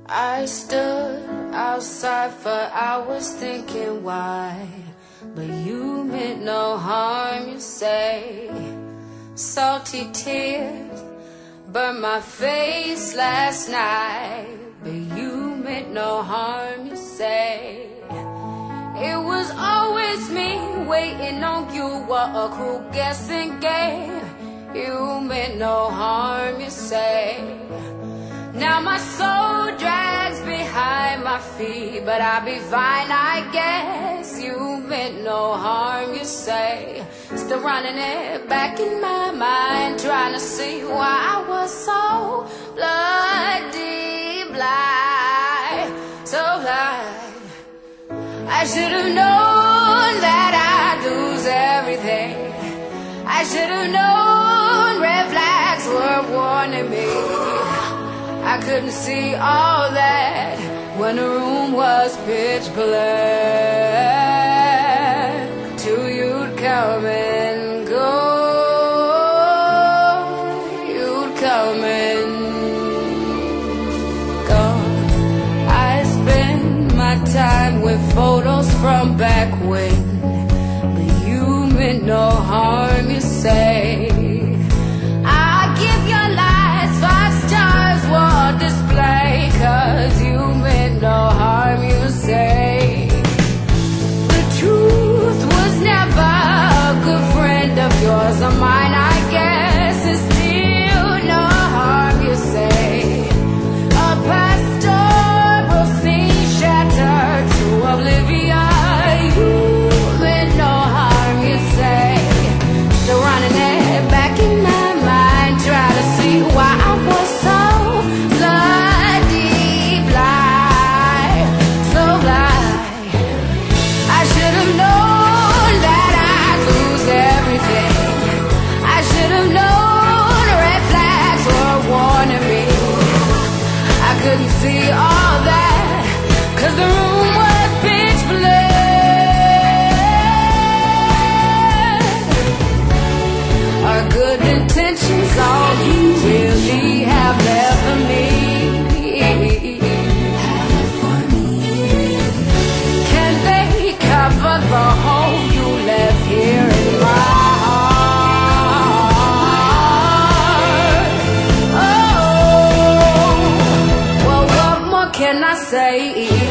I stood outside for hours thinking why, but you meant no harm, you say. Salty tears burned my face last night, but you meant no harm, you say. It was always me waiting on you, what a cruel guessing game. You meant no harm, you say. Now my soul drags behind my feet, but I'll be fine, I guess. You meant no harm, you say. Still running it back in my mind, trying to see why I was so bloody blind, so blind. I should have known that I'd lose everything. I should have known red flags were warning me. I couldn't see all that when the room was pitch black, till you'd come and go. You'd come and go. I spend my time with photos from back when, but you meant no harm, you say. I give your lights 5 stars for display, 'cause you meant no harm, you say. The truth was never a good friend of yours or mine, I guess. It's still no harm, you say. A pastoral scene shattered to oblivion. You meant no harm, you say. Still running it back in my mind, try to see why I was so bloody blind, so blind. I should have known that I'd lose everything. I should have known red flags were warning me. I couldn't see all that, 'cause the room was pitch black. Our good intentions, all you really have left for me. Can they cover the hole you left here in my heart? Oh, well, what more can I say?